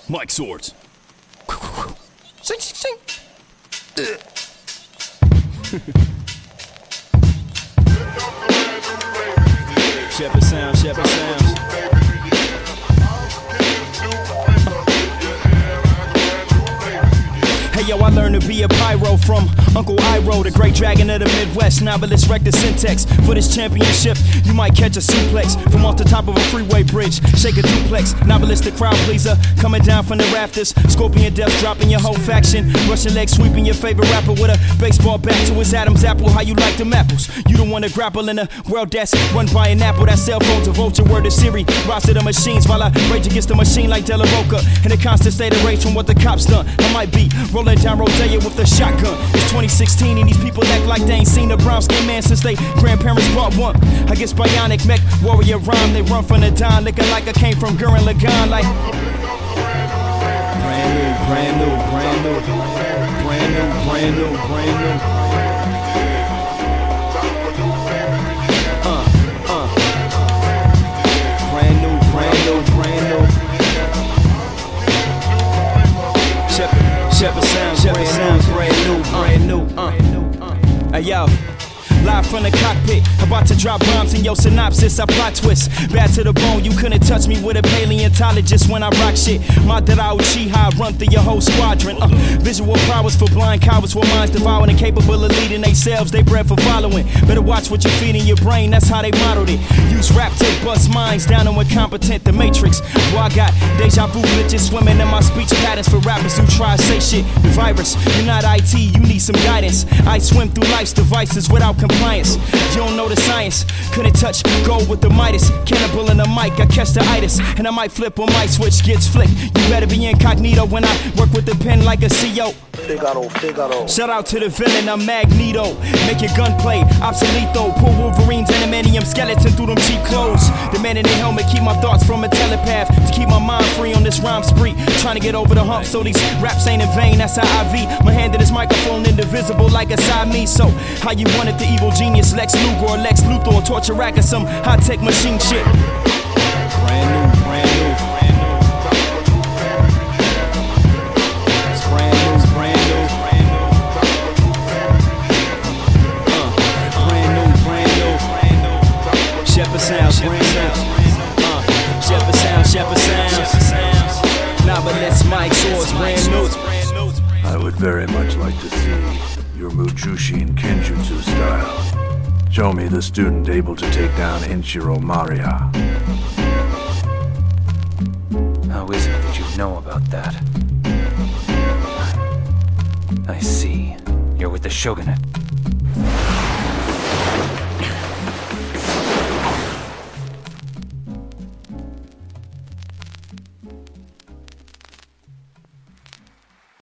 Mike Swords. Sing, sing, sing. Shepherd Sounds, Shepherd Sounds. Hey yo, I learned to be a pyro from Uncle Iroh, the great dragon of the Midwest. Novelist wrecked the syntax for this championship. You might catch a suplex from off the top of a freeway bridge. Shake a duplex, novelist the crowd pleaser. Coming down from the rafters, Scorpion Death dropping your whole faction. Russian leg sweeping your favorite rapper with a baseball bat to his Adam's apple. How you like them apples? You don't want to grapple in a world that's run by an apple. That cell phone's a vulture, word to Siri. Rise to the machines while I rage against the machine like De La Roca. In a constant state of rage from what the cops done. I might be rolling down Rodeo with a shotgun. It's 2016 and these people act like they ain't seen a brown skin man since they grandparents bought one. I guess bionic mech warrior rhyme. They run from the dime looking like I came from Gurren Lagann. Like brand new, brand new, brand new, brand new, brand new, brand new. Brand new, brand new, brand new. Shepherd Sounds, brand new. Hey yo, live from the cockpit, about to drop bombs in your synopsis. I plot twist, bad to the bone. You couldn't touch me with a paleontologist when I rock shit. Madara Uchiha, run through your whole squadron. Visual prowess for blind cowards, with minds devoured and capable of leading themselves. They bred for following. Better watch what you feed in your brain. That's how they modeled it. Use rap to bust minds down on incompetent. The Matrix. Boy, I got deja vu glitches swimming in my speech patterns for rappers who try to say shit. The virus, you're not IT, you need some guidance. I swim through life's devices without compliance. You don't know the science. Couldn't touch gold with the Midas. Cannibal in the mic, I catch the itis. And I might flip when my switch gets flicked. You better be incognito when I work with the pen like a CEO. Figaro. Shout out to the villain, I'm Magneto. Make your gunplay obsolete though. Pull Wolverine's adamantium skeleton through them cheap clothes. The man in the helmet keep my thoughts from a telepath. To keep my mind free on this rhyme spree. Trying to get over the hump so these raps ain't in vain. That's how I V. My hand in this microphone indivisible like a Siamese. So how you want it, the evil genius Lex Luger or Lex Luthor or Torture Rack or some high-tech machine shit. Brand new, brand new, brand new. It's brand new, brand new, brand new. Brand new, brand new. Shepherd Sounds, brand new. Shepherd Sounds, Shepherd Sounds. Novelist Mike Swords, brand new. I would very much like to see your Mujushin Kenjutsu style. Show me the student able to take down Inshiro Maria. How is it that you know about that? I see. You're with the Shogunate.